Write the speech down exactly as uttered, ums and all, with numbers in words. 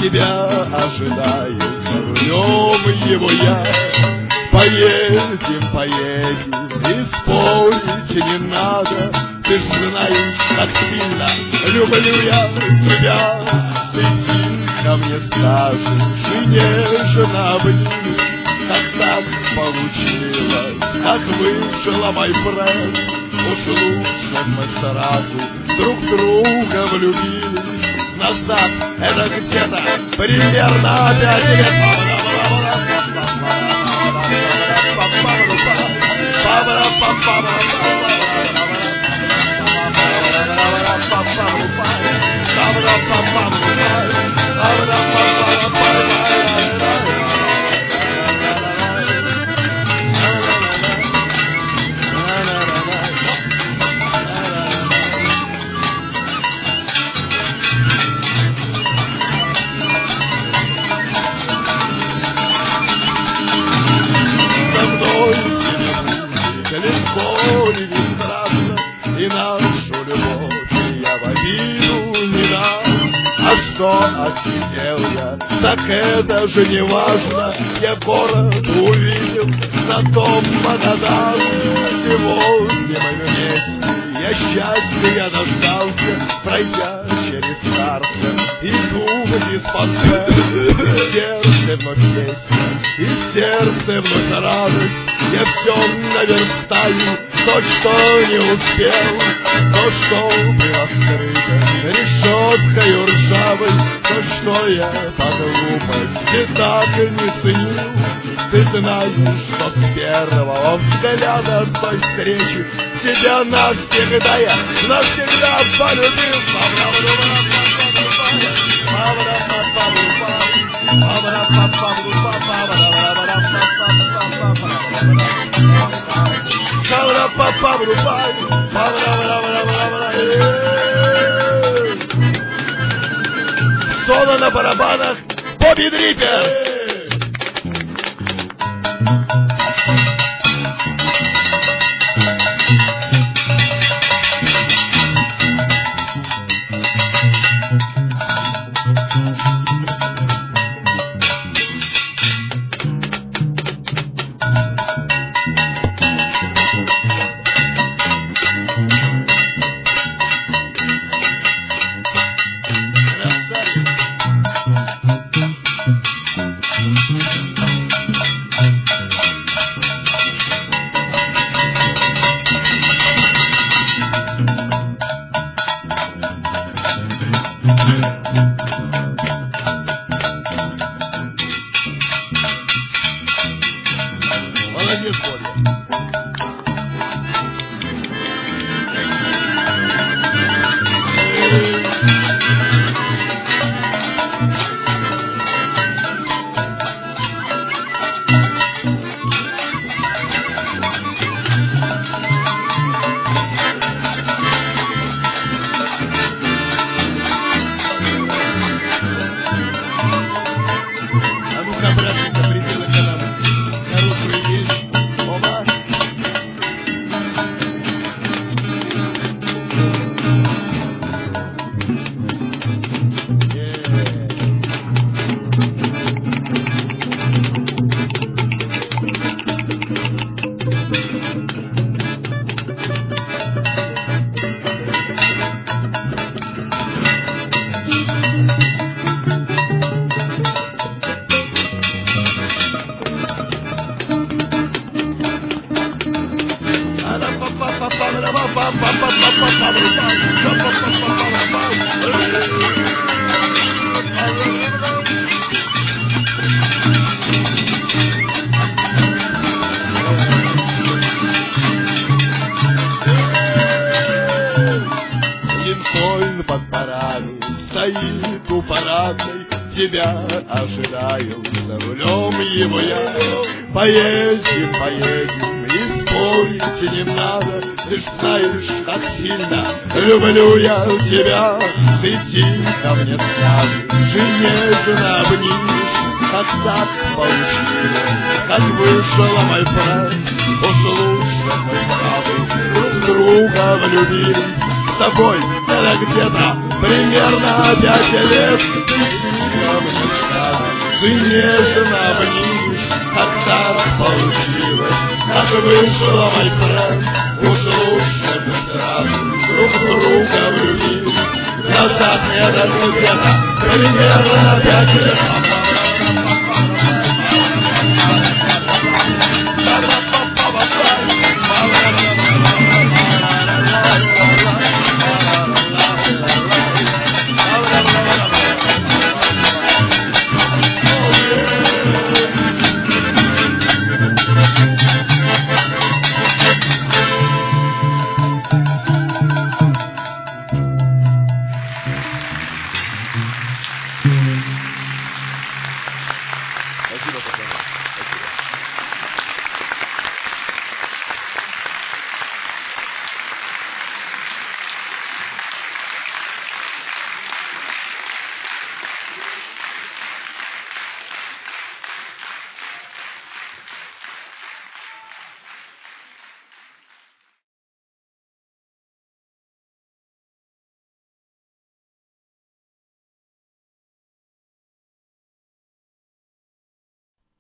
тебя ожидаю, за рулем его я. Поедем, поедем, и спорить не надо. Ты ж знаешь, как сильно люблю я тебя. Ты тихо мне скажешь и нежно обнимешь, как так получилось, как вышло, мой брат. Уж лучше мы сразу друг друга влюбились. Назад это где-то примерно пять лет. И нашу любовь я в обиду не дам. А что офигел я, так это же не важно. Я город увидел, на том подадал. Сегодня мы вместе, я счастья я дождался, пройдя через карты и думать из-под сердце вновь песня, и сердце вновь радость. Я все наверстаю, то, что не успел, то, что было скрыто решеткою ржавой, то, что я по глупости так и не ценил. Ты знаешь, что с первого взгляда с той встречи тебя навсегда я, навсегда полюбил. Соло на барабанах, Бобби Дриппер. Молодец, Боря. А ну-ка, братушка, приделай к нам хорошую вещь. Оба. Линкольн под парами стоит у парадной, тебя ожидаю, за рулем его я. Поедем, поедем, и спорить не надо. Ты ж знаешь, как сильно люблю я тебя. Ты тихо мне скажешь и нежно обнимешь, как так получилось, как вышло, мой брат. Уж лучше мы с тобой друг друга влюбились. с тобой, это где-то примерно пять лет. Ты нежно обнимешь, как так получилось, как вышло, мой френд. Уж лучше бы сразу друг в друга влюбились. Назад это где-то примерно пять лет.